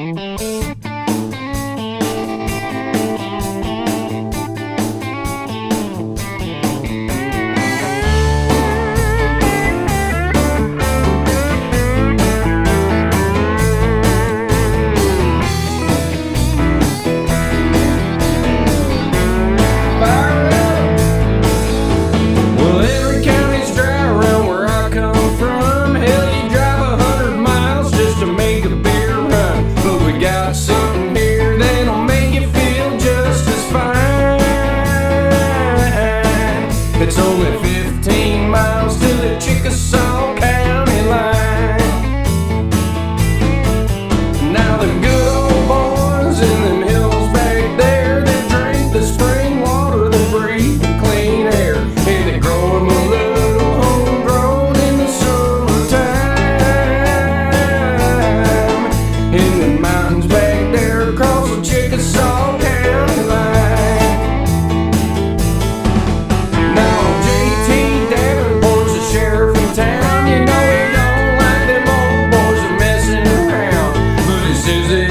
It's only 15 miles to the Chickasaw County line. Now the good old boys in them hills back there, they drink the spring water, they breathe the clean air. Hey, they grow them a little homegrown in the summertime. In the mountains back there across the Chickasaw County line. Is it